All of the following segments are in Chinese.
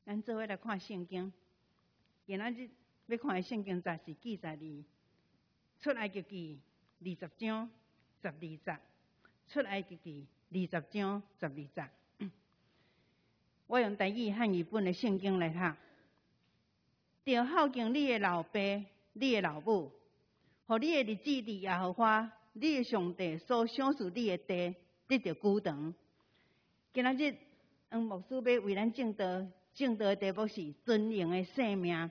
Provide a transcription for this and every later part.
咱做伙来看圣经。今仔日要看的圣经则是记载伫出埃及记20章12节，出埃及记20章12节。我用台语汉语本的圣经来读：着孝敬你的老爸、你的老母，互你的日子伫耶和华你的上帝所赏赐你的地得到久长。今仔日，牧师要为咱正道的题目是尊荣的生命。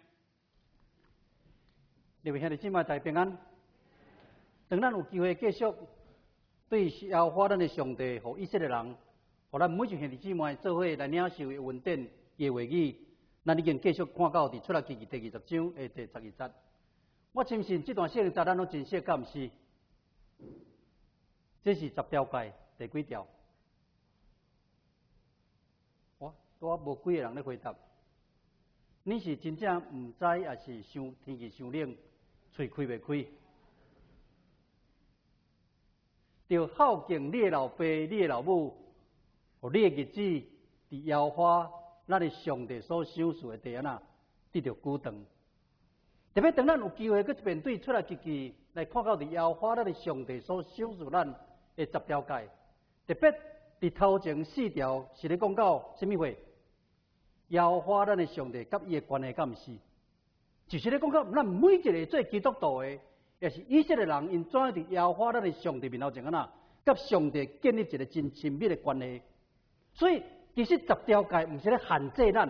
各位兄弟姊妹，大家平安。当咱有机会继续对耶和华咱的上帝和以色列人，和咱每一兄弟姊妹做伙来领受的恩典、的话语，咱已经继续看到伫出埃及记第20章的第12节。我深信这段圣经咱拢真实敢毋是？这是10条诫，第几条？我无几个人咧回答。你是真正毋知，还是天气伤冷，喙开袂开？着孝敬你的老爸、你的老母，互你的日子伫耶和华咱的上帝所赏赐的地啊，得到久长。特别当咱有机会去面对出来一记来看到伫耶和华咱的上帝所赏赐咱的10条诫，特别伫头前4条是咧讲到什么话？耶和华咱的上帝甲伊的关系敢毋是？就是咧讲到咱每一个做基督徒的，也是以色列人，因怎样伫耶和华咱的上帝面头前甲上帝建立一个真亲密的关系。所以其实10条诫毋是咧限制咱，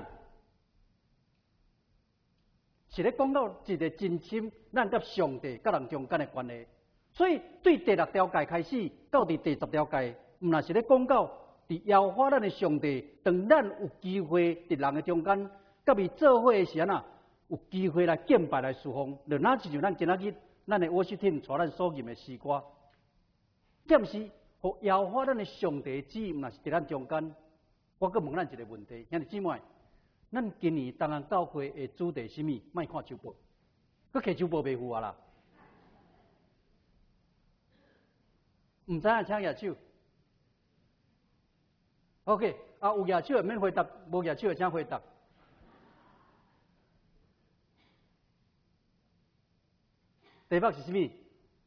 是咧讲到一个真亲咱甲上帝甲人中间的关系。所以对第6条诫开始到第10条诫，毋那是咧讲到伫耶和华咱的上帝，当咱有机会伫人的中间，甲伊做伙的时阵有机会来敬拜来侍奉，就哪就像咱今仔日咱的worship team带咱所吟的诗歌，这毋是互耶和华咱的上帝旨意，毋那是伫咱中间。我阁问咱一个问题，兄弟姊妹，咱今年东岸教会的主题是啥？莫看周报，阁摕周报袂赴啊啦！毋知影请举手。OK， 有举手的免回答，无举手的请回答。题目是啥物？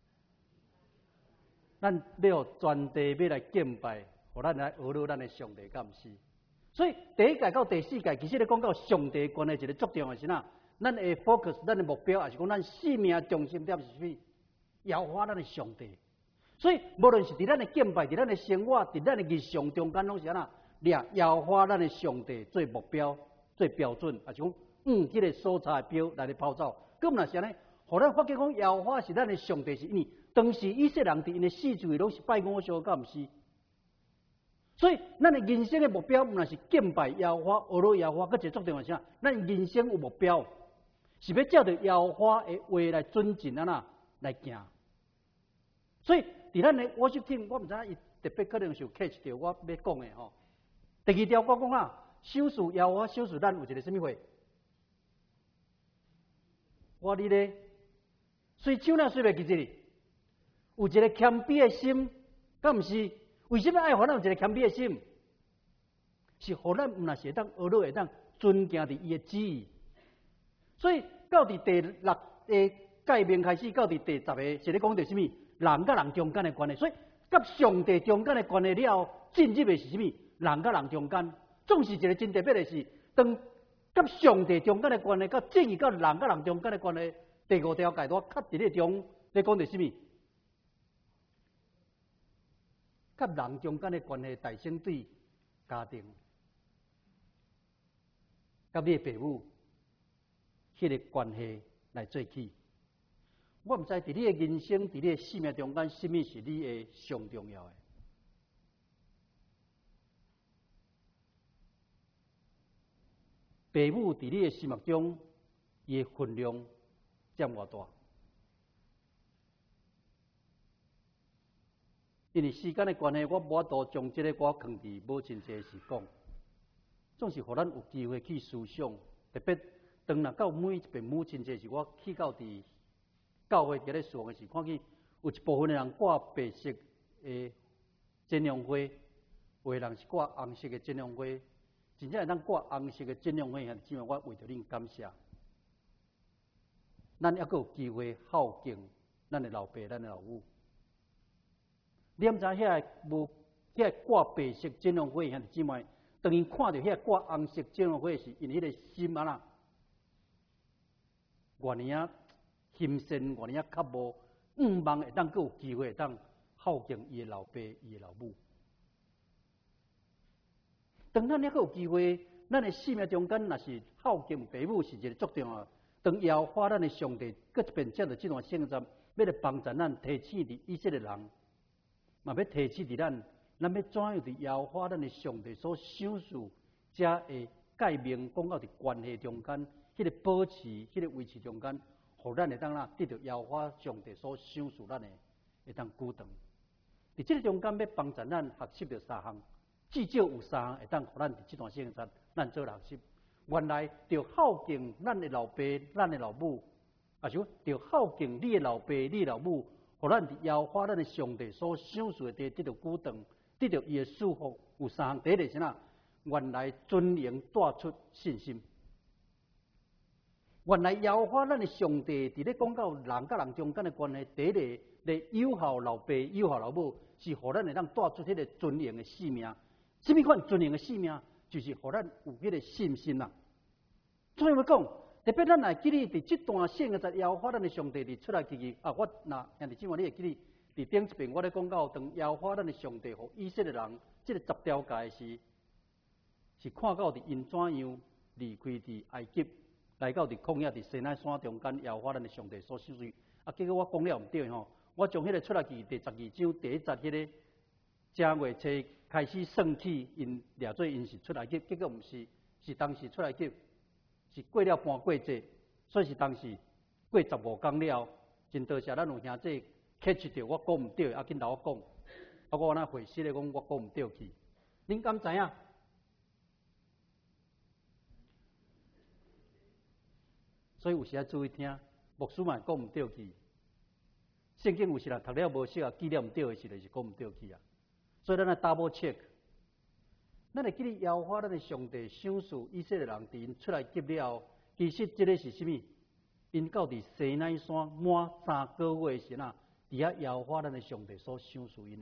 咱要全地要来敬拜，互咱来学习咱的上帝，敢毋是？所以第1诫到第4诫，其实咧讲到上帝关系一个足重要的是咱的 focus， 咱的目标，也是讲咱生命重心点是啥物？耶和华咱的上帝。所以，无论是伫咱的敬拜、伫咱的生活、伫咱的日常中间，拢是掠耶和华咱的上帝做目标、做标准，也是讲迄个所在标来跑走。咁若是安尼，互咱发觉讲耶和华是咱的上帝，是因为当时以色列人伫因的四周围拢是拜偶像，敢毋是？所以，咱的人生的目标，毋那是敬拜耶和华、学习耶和华，佮一个重要是啥？咱人生有目标，是要照着耶和华的话来遵循来行。所以，伫咱的worship team，我毋知影伊特别可能是有 catch 到我要讲的吼。第2条我讲赏赐耶和华赏赐咱有一个什么话？我你咧，随手随袂记一哩，有一个谦卑的心，敢毋是？为什么爱互咱有一个谦卑的心？是互咱毋那是会当学习会当尊敬伫伊的旨意。所以到伫第6个诫命开始，到伫第10个是咧讲到什么？人甲人中间的关系。所以甲上帝中间的关系了后，进入的是什么？人甲人中间，总是一个真特别的是，当甲上帝中间的关系，甲正义甲人甲人中间的关系，第5条诫我较伫咧中咧讲到什么？甲人中间的关系，大先对家庭，甲你的父母，迄个关系来做起。我毋知伫你的人生，伫你的生命中间，什么是你的上重要的？父母伫你的心目中，伊的分量占偌大？因为时间的关系，我无法度将这个我放伫母亲节时讲，总是互咱有机会去思想。特别当若到每一遍母亲节时，我去到伫教会伫咧侍奉的时，看见有一部分的人挂白色的剪阳花，有的人是挂红色的剪阳花， 真正会当挂红色的金龙会，姊妹，我为着恁感谢。咱还阁有机会孝敬咱的老爸、咱的老母。你毋知遐无遐挂白色金龙会，姊妹，当因看到遐挂红色金龙会时，因迄个心啊啦，原来啊心善，原来啊较无望会当阁有机会会当孝敬伊的老爸、伊的老母。当咱还阁有机会，咱的生命中间若是孝敬父母是一个足重要。当耶和华咱的上帝搁一遍借着这段圣战，要来帮助咱提醒伫以色列人，嘛要提醒伫咱要怎样伫耶和华咱的上帝所想事，才会界面讲到伫关系中间，迄个保持、迄个维持中间，互咱会当啦得到耶和华上帝所想事，咱会当举长。伫这个中间要帮助咱学习着3项，至少有3项会当互咱伫这段圣战咱做学习。原来着孝敬咱的老爸、咱的老母，啊，就着孝敬你的老爸、你的老母，互咱伫耶和华咱的上帝所想事的得到举长，得到伊的祝福。有3项，第一个是哪？原来尊荣带出信心。原来耶和华咱的上帝伫咧讲到人甲人中间的关系，第一个来友孝老爸、友孝老母，是互咱会当带出迄个尊荣的性命。什么款尊荣的性命？就是互咱有迄个信心啦。怎样要讲？特别咱来记哩，伫这段圣嘅在耶和华咱的上帝伫出来记啊，我兄弟姊妹，你会记哩？伫顶一遍我咧讲到，当耶和华咱的上帝互以色列人这个10条诫是看到伫因怎样离开伫埃及，来到伫旷野伫西奈山中间，耶和华咱的上帝所授予。啊，结果我讲了毋对吼，我将迄个出来记第12章第1节迄个正月初开始算起，因掠做因是出来记，结果毋是，是当时出来记，是过了半过节，所以是当时过15天了。真多谢咱有兄弟 catch 到我讲毋对，啊，紧甲我讲，啊，我安那回失咧讲我讲毋对去，恁敢知影？所以有时啊注意听，牧师嘛讲毋对去，圣经有时人读了无熟啊，记了毋对的时就是讲毋对去啊。所以咱来 double check， 咱会记哩耶和华咱的上帝赏赐以色列人伫因出来急了，其实这个是什么？因到伫西奈山满3个月时啊，伫遐耶和华咱的上帝所赏赐因的。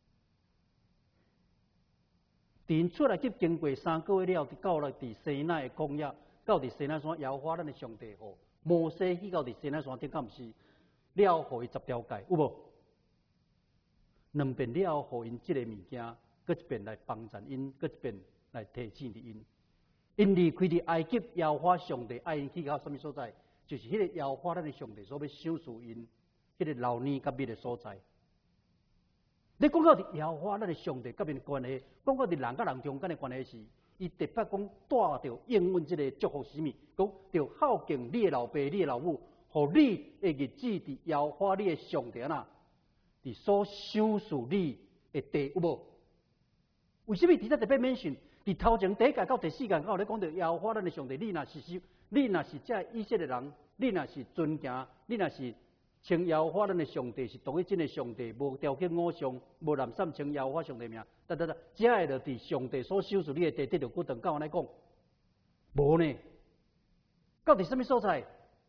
伫因出来急经过3个月了，到了伫西奈的旷野，到伫西奈山耶和华咱的上帝吼，摩西去到伫西奈山顶，敢毋是了互伊10条诫，有无？2遍了，互因即个物件，搁一遍来帮助因，搁一遍来提醒着因。因离开伫埃及，耶和华上帝爱因去到什么所在？就是迄个耶和华咱的上帝所要赏赐因，迄个老年甲密的所在。你讲到伫耶和华咱的上帝甲因的关系，讲到伫人甲人中间的关系时，伊特别讲带着应允即个祝福是物？讲着孝敬你的老爸、你的老母，互你的日子伫耶和华你的上帝那。伫所赏赐你的地有无？为什么伫遮特别mention？伫头前第1届到第4届，我咧讲到耶和华咱的上帝，你若是这以色列人，你若是尊敬，你若是称耶和华咱的上帝是独一真的上帝，无条件偶像，无滥散称耶和华上帝名，这会着伫上帝所赏赐你的地得到举长。甲我来讲，无呢？到底什么所在？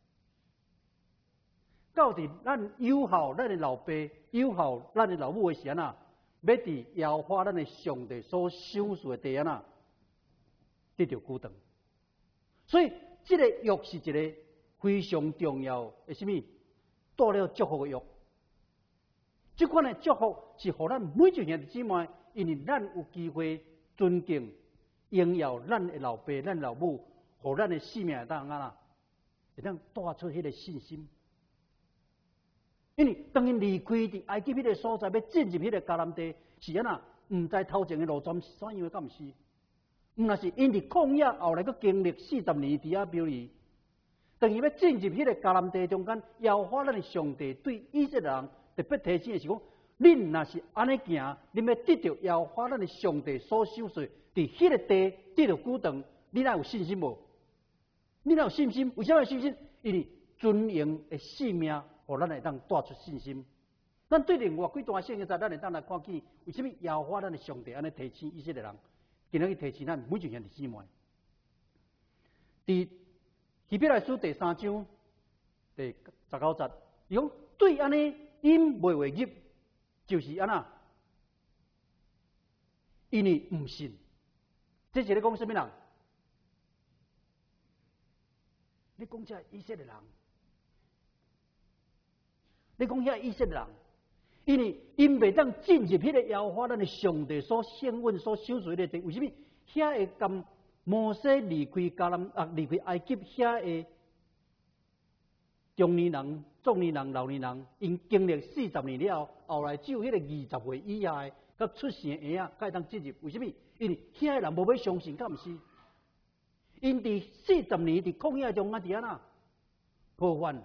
到底咱友孝咱的老爸、友孝咱的老母的时阵啊，要伫耶和华咱的上帝所赏赐的地啊呐，得到举长。所以，这个约是一个非常重要的什么？带了祝福的约。这款的祝福是互咱每一个兄弟姊妹，因为咱有机会尊敬、荣耀咱的老爸、咱老母，互咱的生命会当啊啦，会当带出迄个信心。因为当因离开伫埃及迄个所在，要进入迄个迦南地，是安那？毋知头前的路转是怎样的，敢毋是？毋是因伫旷野后来佫经历40年伫遐漂离，当伊要进入迄个迦南地中间，耶和华咱的上帝对以色列人特别提醒的是讲：恁若是安尼行，恁要得到耶和华咱的上帝所赏赐，伫迄个地得到举长，你哪有信心无？你哪有信心？为什么有信心？因为尊荣的性命。互咱会当带出信心。咱对另外几段圣经在咱会当来看见，为什么耶和华咱的上帝安尼提醒以色列人， 今日提醒咱每一兄弟姊妹，伫希伯来书第3章第19节，伊讲对安尼因袂为入，就是安那，因为唔信。这是咧讲什么人？你讲这以色列人，你讲遐以色列人，因为因袂当进入迄个耶和华咱的上帝所献允、所守守的地，为什么？遐会甘摩西离开离开埃及，遐的中年人、壮年人、老年人，因经历40年了，后来只有迄个20岁以下的，甲出生的婴仔，才会当进入。为什么？因为遐的人无要相信，敢毋是？因伫40年伫旷野中啊，伫安那破犯，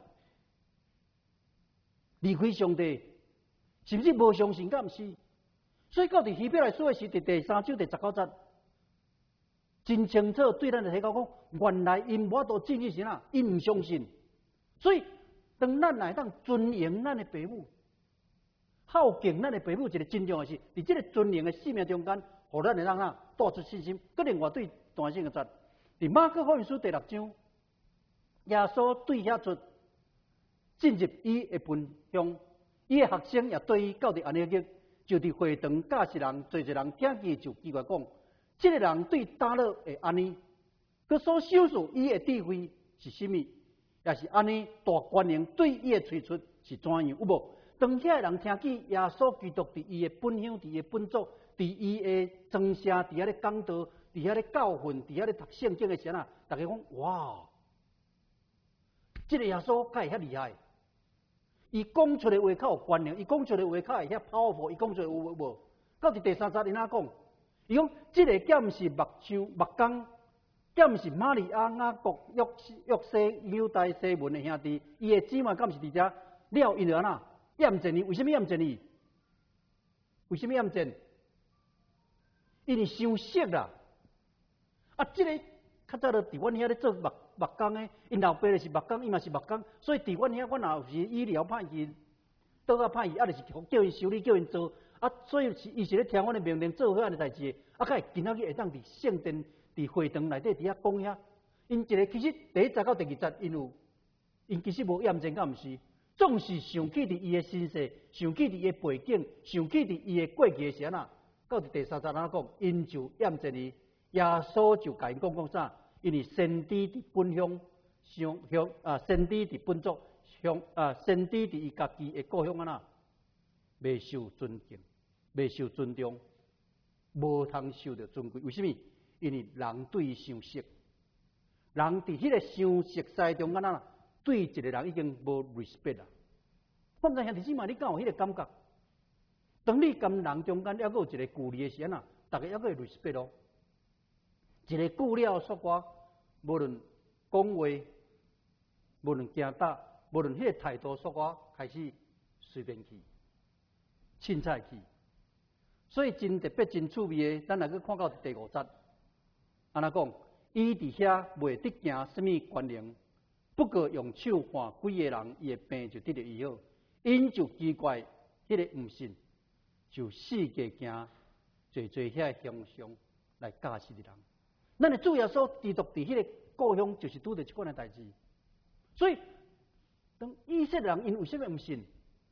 离开上帝，甚至无相信，敢毋是？所以到伫希伯来书的时，伫第3章第19节，真清楚对咱的提到讲，原来因无法度进入是哪，因唔相信。所以当咱来当尊迎咱的父母，孝敬咱的父母，一个真重要的事，伫这个尊迎的使命中间，互咱会让他带出信心。搁另外对单性嘅节。伫马可福音书第6章，耶稣对遐出进入伊的分乡，伊的学生也对伊到伫安尼个，就伫会堂教示人，做一人听见就奇怪讲，这个人对打乐会安尼，佮所修述伊的智慧是甚物？也是安尼大官员对伊的推出是怎样？有无？当遐人听见耶稣基督伫伊的本乡、伫伊的本族、伫伊的庄社、伫遐咧讲道。伫遐咧教训，伫遐咧读圣经的时啊，大家讲哇，这个耶稣敢会遐厉害？伊讲出来话较有关联，伊讲出来话较会遐 powerful， 伊讲出来有无？到伫第3节，伊哪讲？伊讲这个剑是目光，剑是玛利亚、雅各、约西、犹大、西门的兄弟，伊的姊妹敢是伫遮了？因就安那验证伊？为什么验证伊？为什么验证？因为伤色啦。啊，这个较早就伫阮遐咧做目工的，因老爸就是目工，伊嘛是目工，所以伫阮遐，阮若有时医疗歹去，倒啊歹去，啊就是叫因修理，叫因做，啊，所以伊是咧听阮的命令做好安尼代志的，啊，甲会今仔日会当伫圣殿、伫会堂内底伫遐讲遐，因一个其实第1节到第2节，因其实无验证，敢毋是？总是想起伫伊的身世，想起伫伊的背景，想起伫伊的过去的时啊，到伫第3节安讲，因就验证伊。耶稣就甲因讲啥？因为先知伫本乡先知伫本族先知伫伊家己的故乡那，未受尊敬，未受尊重，无通受到尊贵。为什么？因为人对伊相熟，人伫迄个相熟识中间啊，对一个人已经无 respect 啦。我唔知兄弟姊妹，你敢有迄个感觉？当你跟人中间还佫有一个距离的时阵啊，大家还佫会 respect 咯。一个久了说话，无论讲话，无论行搭，无论迄个态度说话，开始随便去，凊彩去。所以真特别、真趣味的，咱来去看到第5节，安那讲，伊伫遐袂得惊什么关联，不过用手换几个人，伊的病就得到医好。因就奇怪，迄个毋信，就四界行，做遐乡上来教示的人。咱的主耶稣基督伫迄个故乡，就是拄着即款的代志。所以，当以色列人因为什么毋信？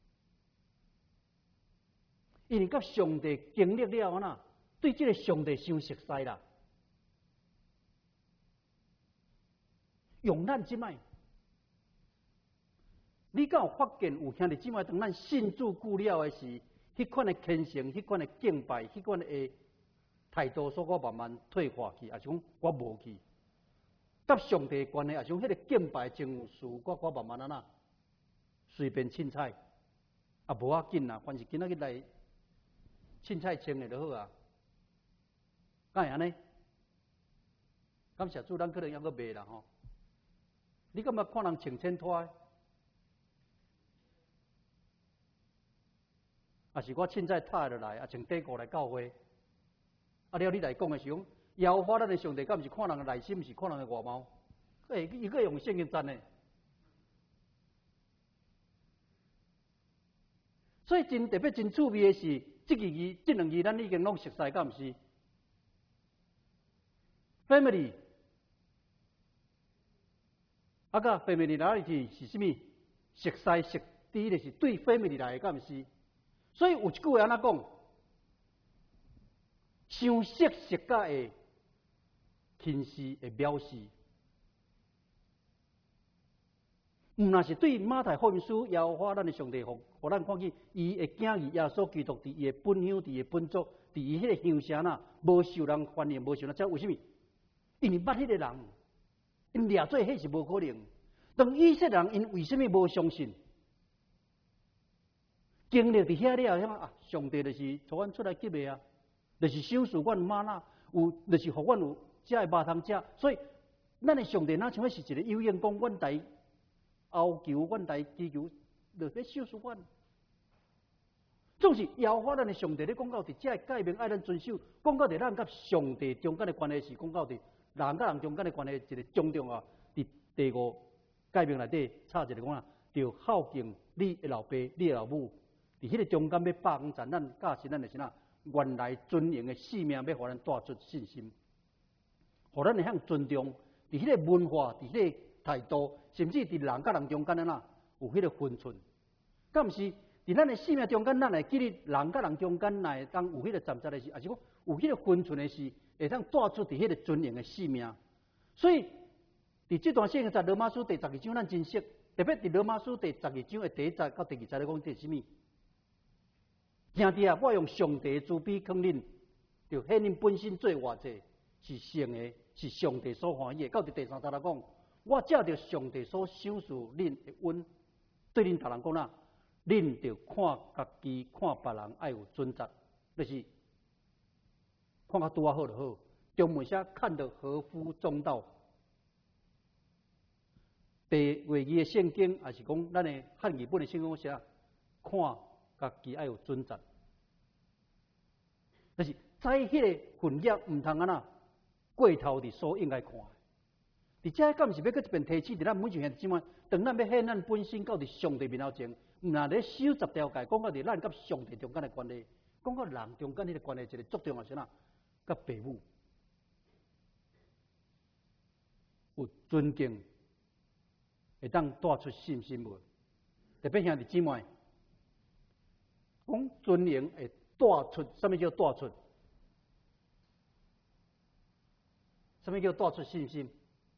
因为甲上帝经历了安那，对这个上帝伤熟悉啦。用咱即摆，你敢有发现有兄弟姊妹，当咱信主久了的时，迄款的虔诚、迄款的敬拜、迄款的态度，所我慢慢退化去，也是讲我无去。甲上帝关系，也是讲迄个敬拜真有事，我慢慢那随便凊彩，啊无要紧啦，凡是今仔日来凊彩穿的就好啊。敢会安尼？感谢主，咱可能还阁袂啦吼。你感觉看人穿衬拖？啊是我凊彩踏落来，啊穿短裤来教会。啊了，你来讲的时候，耶和华咱的上帝，敢毋是看人的内心，是看人的外貌？伊个用圣经赞的。所以真特别、真趣味的是，这2字、咱已经拢熟悉，敢毋是？ family， 啊个 family 哪里是什么？熟悉熟知就是对 family 来的，敢毋是？所以有一句话安怎讲？相识识甲会轻视会藐视。毋若是对马太福音书耶和华咱的上帝互咱看见，伊会惊异耶稣基督伫伊的本乡、伫伊的本族、伫伊迄个乡城呐，无受人欢迎，无受人。这为什么？因为捌迄个人，因掠做迄是无可能。当以色列人因为什么无相信？经历伫遐了，啊，上帝就是带阮出来救的啊，就是赏赐阮吗哪，有就是互阮有食的肉通食。所以，咱的上帝哪像是一个有眼讲，阮来哀求，阮来祈求，就要赏赐阮。总是耶和华咱的上帝咧讲到伫遮的诫命爱咱遵守，讲到伫咱甲上帝中间的关系是讲到伫人甲人中间的关系一个重要啊。伫第5诫命内底插一个讲啊，要孝敬你的老爸、你的老母。伫迄个中间要百五赞，咱教示咱的是哪？原来尊严的性命要互咱带出信心，互咱会向尊重。伫迄个文化，伫迄个态度，甚至伫人甲人中间呐，有迄个分寸。敢毋是？伫咱的性命中间，咱会记得人甲人中间，会当有迄个站在的事，还是讲有迄个分寸的事，会当带出伫迄个尊严的性命。所以，伫这段圣经在罗马书第12章，咱真熟，特别伫罗马书第12章的第1节到第2节咧讲第什么？兄弟啊，我用上帝的慈悲劝恁，就显恁本身做偌济是圣的，是上帝所欢喜的。到第3节来讲，我借着上帝所赏赐恁的恩，对恁逐人讲啦，恁着看家己、看别人爱有准则，就是看较拄啊好就好。中文写看得合乎中道。第话语的圣经，也是讲咱的汉语本的圣经写看。家己爱有准则，就是在迄个分业唔通安那过头伫所应该看的。伫遮敢是要搁一遍提醒伫咱每一个兄弟姊妹，当咱要显咱本身到伫上帝面头前，唔若咧守10条诫，讲到伫咱甲上帝中间的关系，讲到人中间迄个关系，一个最重要是哪？甲父母有尊敬，会当带出信心无？特别兄弟姊妹。讲尊严会带出，什么叫带出？什么叫带出信心？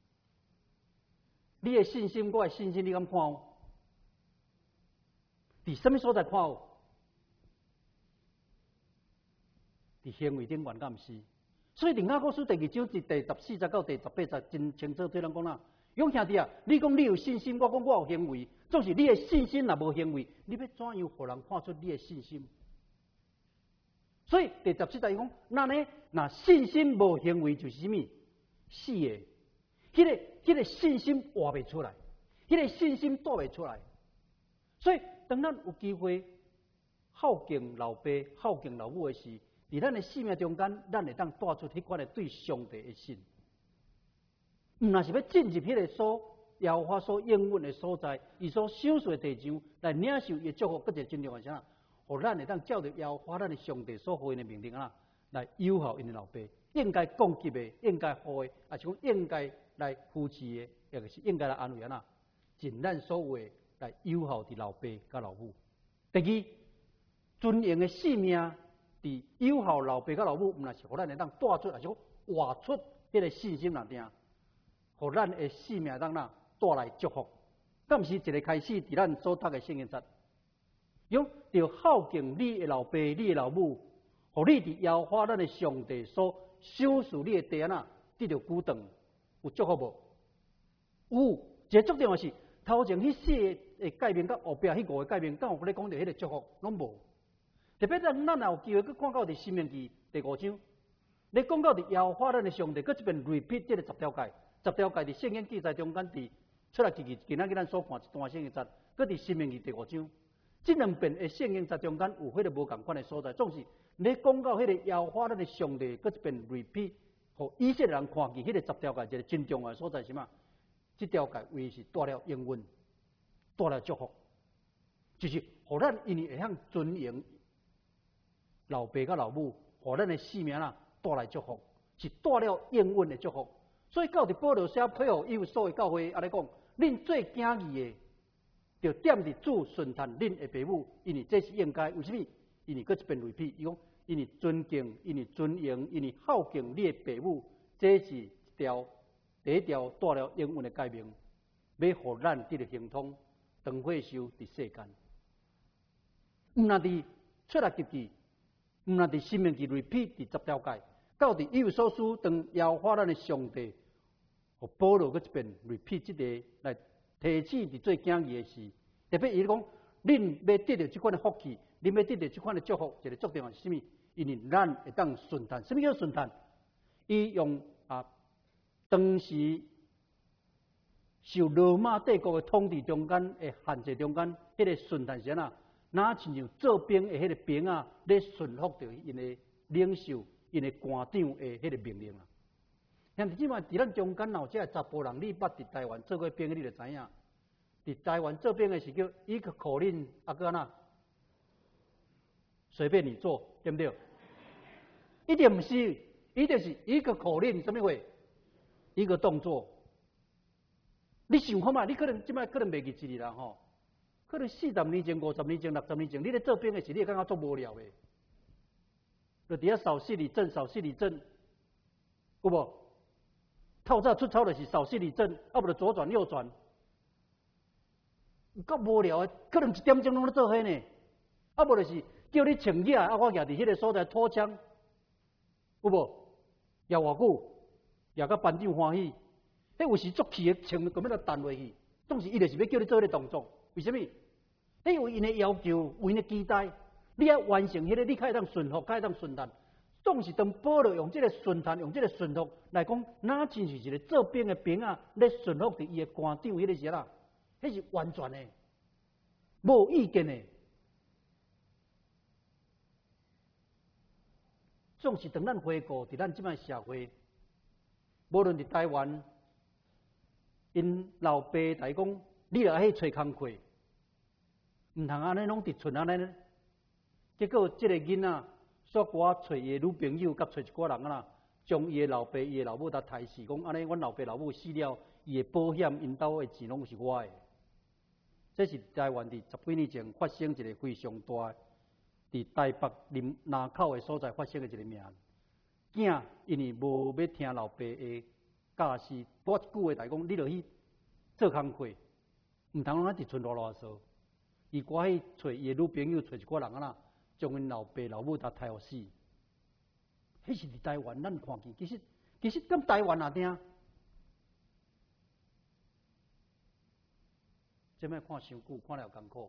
你的信心，我的信心，你敢看有？伫什么所在看有？伫行为顶，敢毋是？所以《雅各书》第2章第14节到第18节，真清楚对咱讲啦。勇兄弟啊，你讲你有信心，我讲我有行为。总是你的信心若无行为，你要怎样互人看出你的信心？所以第17节伊讲，那呢？若信心无行为就是什么？死的。迄个信心活袂出来，迄个信心带袂出来。所以当咱有机会孝敬老爸、孝敬老母的时，伫咱的生命中间，咱会当带出迄款的对上帝的信。毋若是要进入迄个耶和华所应允的所在，伊所赏赐的地上来领受伊的祝福，搁一个真重要是啥？互咱会当照着耶和华咱的上帝所予因的命令啊，来友好因的老爸，应该供给的，应该好的，也是讲应该来扶持的，也就是应该来安慰啊，尽咱所有的来友好伫老爸甲老母。第二，尊严的性命伫友好老爸甲老母，毋若是互咱会当带出，也是讲活出迄个信心内定，互咱的性命当带来祝福，敢毋是一个开始？伫咱所读的圣经节，用着孝敬你的老爸、你的老母，互你伫耶和华咱的上帝所赏赐你的地啊，得到久长，有祝福无？有，一个最重要是头前迄4个诫命，甲后壁迄5个诫命，敢有咧讲到迄个祝福，拢无。特别咱也有机会去看到伫申命记第5章，咧讲到伫耶和华咱的上帝，搁一遍 repeat 这个10条诫，10条诫伫圣经记载中间伫。出来今仔日咱所看一段圣经节，搁伫申命记第5章，这2遍的圣经节中间有迄个无共款的所在，总是咧讲到迄个耶和华咱的上帝，搁一遍 repeat， 互以色列人看见迄个10条诫一个真重要的所在是什么？这条诫为是带了应允，带了祝福，就是互咱因为会向尊严老爸甲老母，互咱的性命带来祝福， 是带了应允的祝福。所以到伫保罗写配合以所的教会，安尼讲，恁做囝儿的，就踮伫主顺谈恁的父母，因为这是应该。为什么？因为搁一遍repeat，伊讲，因为尊敬，因为尊荣，因为孝敬你的父母，这是第一条带了应允的诫命，要互咱得到亨通，长岁寿伫世间。毋那伫出来及记，毋那伫生命记 repeat 伫10条诫，到伫以弗所书当耶和华咱的上帝，互保罗搁一遍 repeat 这个来提醒伫做囝儿的事。特别伊讲，恁要得到这款的福气，恁要得到这款的祝福，一个注定是什么？因为咱会当顺谈。什么叫顺谈？伊用当时受罗马帝国的统治中间的限制中间，迄个顺谈是安那？哪亲像做兵的迄个兵啊，咧顺服着因的领袖、因的官长的迄个命令啊。像即摆伫咱中间有这查甫人，你捌伫台湾做过兵的，你就知影。伫台湾做兵的是叫一个口令，个安那？随便你做，对不对？一定毋是，伊就是一个口令，什么话？一个动作。你想看嘛？你可能即摆可能袂记一日啦吼。可能40年前、50年前、60年前，你咧做兵的时，你会感觉足无聊的。就伫遐扫四里阵，扫四里阵，有无？透早出操就是扫四里阵，啊无就左转右转，有够无聊的。可能1点钟拢咧做伙呢，啊无就是叫你穿野，啊我徛伫迄个所在拖枪，有无？徛偌久，徛到班长欢喜。迄有时足气的，穿根本就弹落去，总是伊就是要叫你做迄个动作，为什么？你有因的要求，有因的期待，你要完成迄个，你才会当顺服，才会当顺谈。总是当保罗用这个顺谈，用这个顺服来讲，哪亲是一个做兵的兵啊，咧顺服伫伊的官长迄个时啦，迄是完全的，无意见的。总是当咱回顾伫咱即摆社会，无论伫台湾，因老爸来讲，你来去找工课。毋通安尼拢伫厝安尼，结果即个囡仔煞我找伊的女朋友，甲找一寡人啊，将伊的老爸、伊的老母甲刣死，讲安尼，阮老爸老母死了，伊的保险、因兜的钱拢是我的。这是台湾伫10几年前发生一个非常大，伫台北林口的所在发生的一个命案。囝因为无要听老爸的教示，我一句话来讲，你落去做工课，毋通拢伫厝啰嗦。伊赶去找伊的女朋友，找一寡人啊啦，将因老爸老母刣刣互死。迄是伫台湾，咱看见，其实敢台湾也听。这摆看伤久，看了艰苦。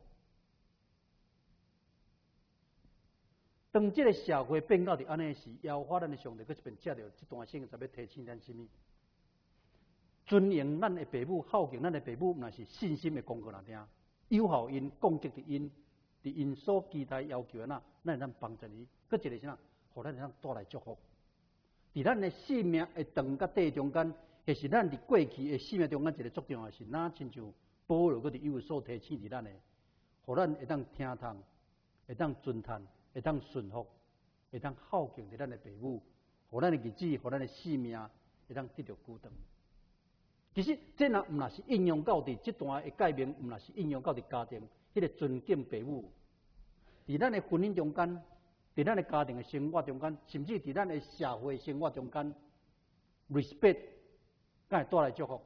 当这个社会变到伫安尼时，耶和华咱的上帝，搁一遍借着这段圣经，要提醒咱什么？尊敬咱的父母，孝敬咱的父母，那是信心的功课来听。友好因，攻击伫因，伫因所期待要求的咱会当帮助伊。搁一个是哪？互咱会当带来祝福。伫咱的生命的长甲短中间，也是咱伫过去的生命中间一个足重要的是，哪亲像保罗搁伫有所提醒伫咱的，互咱会当听从，会当尊谈，会当顺服，会当孝敬伫咱的父母，互咱的日子，互咱的生命会当得到久长。其实，这若是应用到伫这段的诫命，若是应用到伫家庭，迄个尊敬父母，伫咱的婚姻中间，伫咱的家庭的生活中间，甚至伫咱的社会生活中间 ，respect， 才会带来祝福。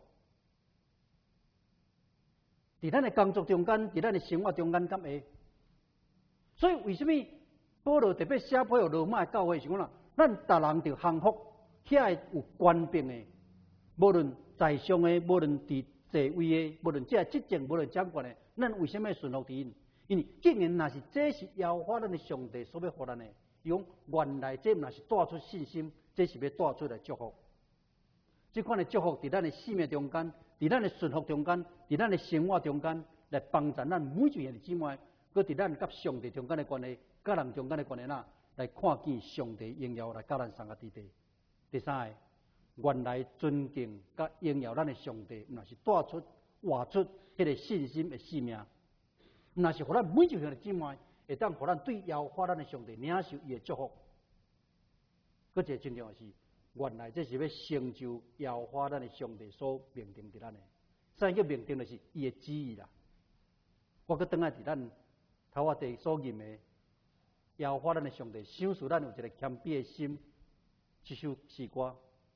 伫咱的工作中间，伫咱的生活中间，敢会？所以为什么保罗特别写配合罗马的教会是讲啦？咱逐人着幸福，遐有权柄的，无论在上的，无论伫座位的，无论这执政，无论掌权的，咱为什么顺服伫因？因为既然若是这是耶和华咱的上帝所要互咱的，伊讲原来这若是带出信心，这是要带出来祝福。这款的祝福伫咱的生命中间，伫咱的顺服中间，伫咱的生活中间，来帮助咱每一个弟兄姊妹，搁伫咱甲上帝中间的关系，甲人中间的关系呐，来看见上帝荣耀来甲咱三个伫地。第三个。原来尊敬甲荣耀咱的上帝，若是带出活出迄个信心的生命，若是互咱每一个姊妹会当互咱对耶和华咱的上帝领受伊的祝福。搁一个真重要是， 原来这是要成就耶和华咱的上帝所命定伫咱的。啥叫命定？就是伊的旨意啦。我搁倒来伫咱头仔地所念的耶和华咱的上帝，想使咱有一个谦卑的心。这首诗歌，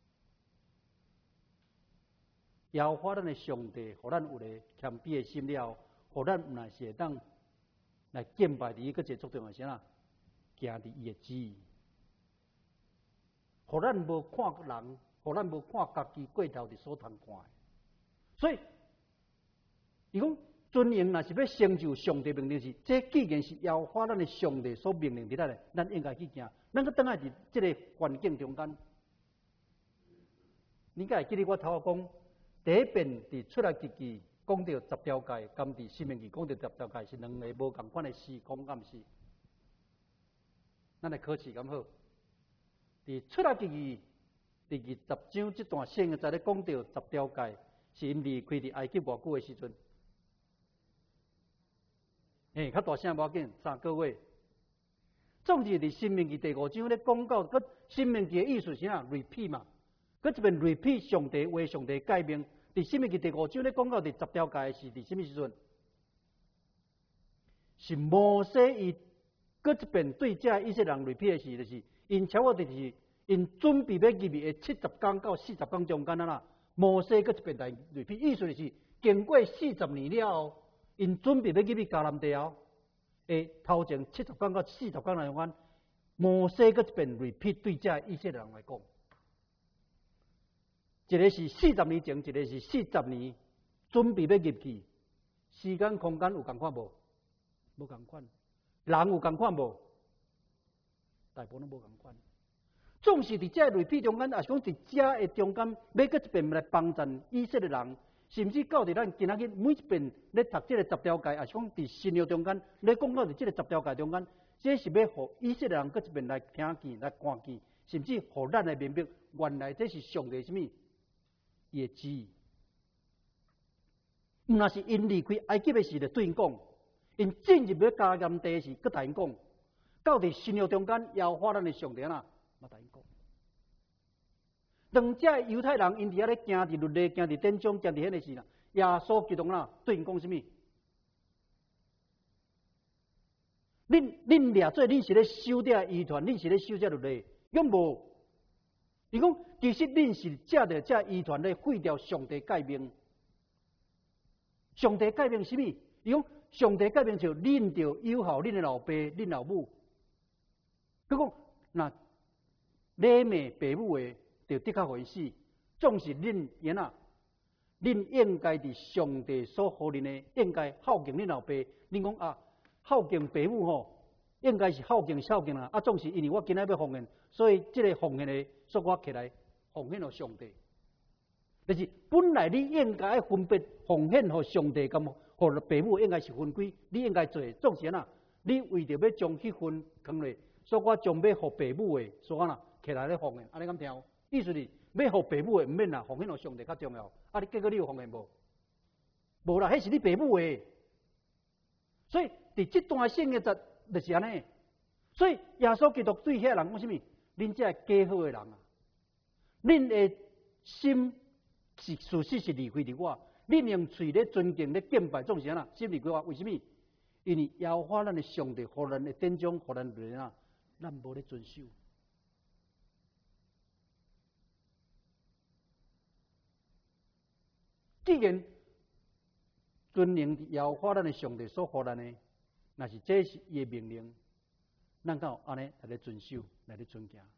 耶和华咱的上帝，互咱有个谦卑的心了，互咱毋但是会当来敬拜伊，搁一个最重要是啥？行伫伊的旨意。互咱无看人，互咱无看家己过头伫所通看的。所以，伊讲尊荣若是要成就上帝命令是，这既然是耶和华咱的上帝所命令伫咱的，咱应该去行。咱搁倒来伫这个环境中间，你敢会记得我头讲，第一遍伫出来日记讲到10条诫，甘伫申命记讲到10条诫是两个无共款的时空，敢毋是？咱来考试敢好？伫出来日记第20章这段圣经在咧讲到10条诫，是因离开伫埃及偌久的时阵。较大声无要紧，3个月。总之，伫申命记第5章咧讲到，佮申命记的意思是啥 ？repeat 嘛，佮一遍 repeat 上帝话，上帝诫命。伫申命记第5章咧讲到第10条诫是伫什么时阵？是摩西伊佮一遍对这以色列人 repeat 的是，就是因超过就是因准备要入去的70天到40天中间啦。摩西佮一遍来 repeat， 意思就是经过40年了后。因准备要入去迦南地后，头前70天到40天来讲，摩西搁一遍 repeat 对这以色列人来讲，一个是40年前，一个是40年准备要入去，时间空间有共款无？无共款，人有共款无？大部分都无共款。总是伫这 repeat 中间，也是讲伫这的中间，要搁一遍来帮助以色列人。甚至到伫咱今仔日每一遍咧读这个10条诫，也是讲伫新约中间咧讲到伫这个10条诫中间，这是要互以色列人搁一遍来听见、来看见，甚至互咱来明白，原来这是上帝什么伊的旨意。毋若是因离开埃及的时就对因讲，因进入要迦南地时，搁甲因讲，到伫新约中间，耶和华咱的上帝嘛甲因讲。当这犹太人因伫遐咧行伫律例、行伫典章、行伫迄个事啦，耶稣基督对因讲什么？恁掠做恁是咧守这遗传，恁是咧守这律例，用无？伊讲其实恁是借着这遗传咧废掉上帝诫命。上帝诫命什么？伊讲上帝诫命就恁着友好恁的老爸、恁老母。佢讲那礼貌父母的。就的确回事，总是恁囡仔，恁应该伫上帝所予恁的，应该孝敬恁老爸。恁讲啊，孝敬父母吼，应该是孝敬啦。总是因为我今仔要奉献，所以这个奉献的，所以我起来奉献给上帝。就是本来你应该要分别奉献给上帝，咁互父母应该是分开，你应该做。总是啊，你为着要将迄份扛落，所以我将要互父母的，所以我起来咧奉献。安尼咁听。意思是要互父母的，毋免啦，奉献互上帝较重要。你结果你有奉献无？无啦，迄是你父母的。所以伫这段圣经就是安尼。所以耶稣基督对遐人讲什么？恁这假好的人啊，恁的心是事实是离开伫我，恁用嘴咧尊敬咧敬拜，总是安那心离开我。为什么？因为耶和华咱的上帝，互咱的典章，互咱律啊，咱无咧遵守。既然尊荣耶和华咱的上帝所予咱的，若是这是伊的命令，咱敢有安尼来咧遵守，来咧遵行。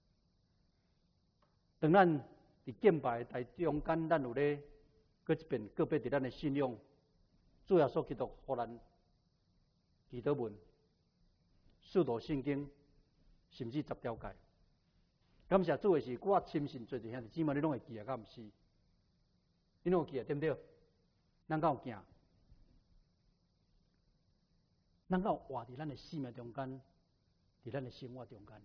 当咱伫敬拜在中间，咱有咧搁一遍个别伫咱的信仰，主要所基督予咱祈祷文、使徒圣经，甚至10条诫。感谢主的是，我亲信做一兄弟姊妹，你拢会记啊，敢毋是？你拢有记啊，对不对？咱敢有行？咱敢有活伫咱的生命中间，伫咱的生活中间？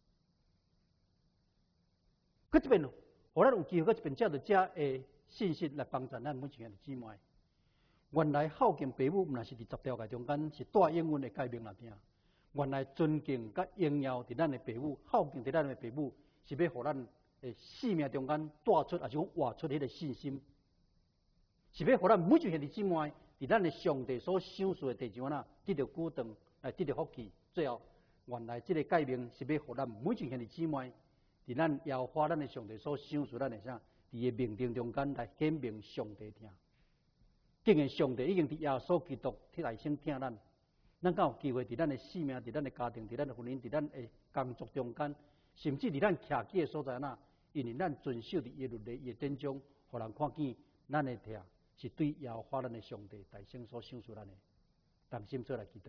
搁一遍，互咱有机会，搁一遍借着这的信息来帮助咱每一兄弟姊妹。原来孝敬父母，毋但是伫10条诫中间是大英文的诫命来听。原来尊敬甲荣耀伫咱的父母，孝敬伫咱的父母，是要互咱生命中间带出，还是讲活出迄个信心，是要互咱每一兄弟姊妹伫咱的上帝所赏赐的地上啊，得到鼓动，来得到福气。最后，原来这个诫命是要互咱每一兄弟姊妹，伫咱耶和华咱的上帝所赏赐咱的啥，伫个命定中间来显明上帝听。敬的上帝已经伫耶稣基督替来先听咱，咱敢有机会伫咱的性命、伫咱的家庭、伫咱的婚姻、伫咱的工作中间，甚至伫咱徛起的所在那，因为咱遵守伫伊律例、伊的典章，互人看见咱的听是对耶和华咱的上帝大圣所赏赐咱的。同心做来祈祷，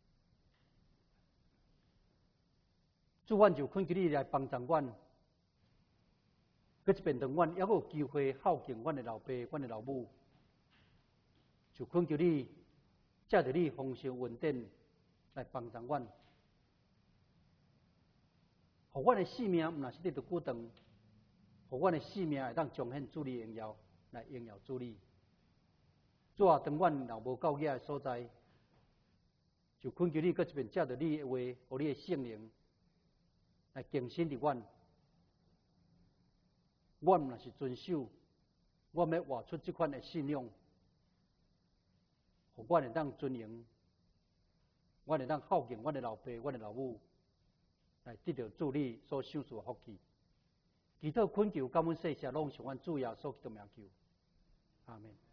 主，阮就恳求你来帮助阮，搁一遍让阮还有机会孝敬阮的老爸、阮的老母。就恳求你，借着你丰盛恩典来帮助阮，互阮的性命毋若是得到鼓动，互阮的性命会当彰显主你荣耀，来荣耀主你。主啊，当阮若无够野的所在，就恳求你，搁一遍借着你的话，互你的圣灵来更新伫阮。阮若是遵守，阮要活出这款的信仰。互阮会当尊荣，阮会当孝敬阮的老爸、阮的老母，来得到主你所赏赐的福气。祈祷恳求，感恩谢谢，拢是阮主耶稣基督名求，阿门。